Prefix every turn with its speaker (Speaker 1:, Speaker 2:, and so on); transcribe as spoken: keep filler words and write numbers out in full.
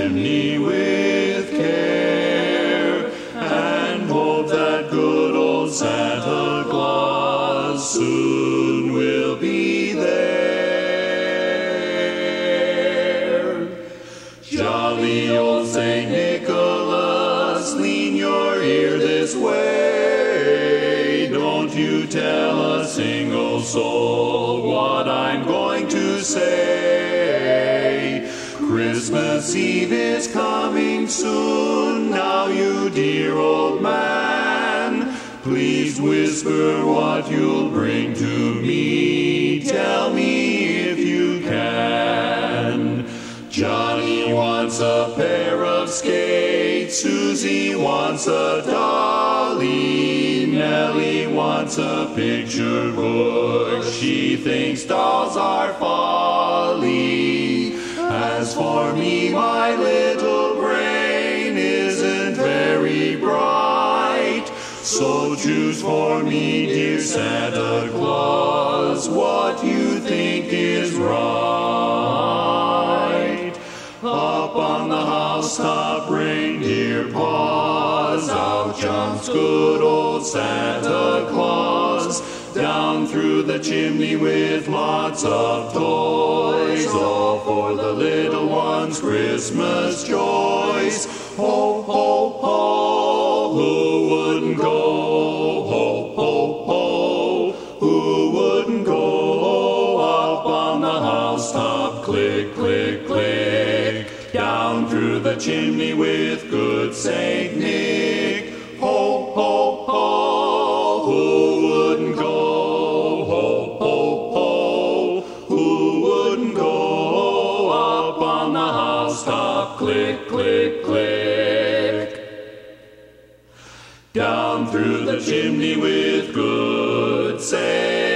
Speaker 1: chimney with care, and hope that good old Santa Claus soon will be there. Jolly old Saint Nicholas, lean your ear this way. Don't you tell a single soul what I'm going to say. Christmas Eve is coming soon, now you dear old man. Please whisper what you'll bring to me. Tell me if you can. Johnny wants a pair of skates, Susie wants a dolly, Nellie wants a picture book. She thinks dolls are folly. As for me, my little brain isn't very bright. So choose for me, dear Santa Claus, what you think is right. Up on the housetop, reindeer paws, out jumps good old Santa Claus. Down through the chimney with lots of toys, all for the little ones' Christmas joys. Ho, ho, ho, who wouldn't go? Ho, ho, ho, who wouldn't go? Up on the housetop, click, click, click, down through the chimney with good Saint Nick. Ho, ho, ho, who wouldn't go? Ho, ho, ho, who wouldn't go? Up on the housetop, click, click, click, down through the chimney with good Saint